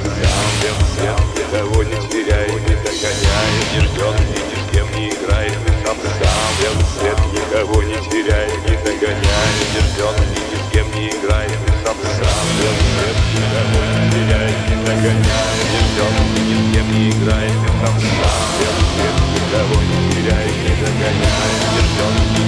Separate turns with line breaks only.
сам белый свет, никого не теряет, не догоняет, не ждет и ни с кем не играет. Ты сам белый свет, никого не теряет, не догоняет, не ждет и ни с кем не играет. Ты сам белый свет, никого не теряет, не догоняет, не ждет и ни с кем не играет. Ты сам белый свет, никого не теряет, не догоняет, не ждет.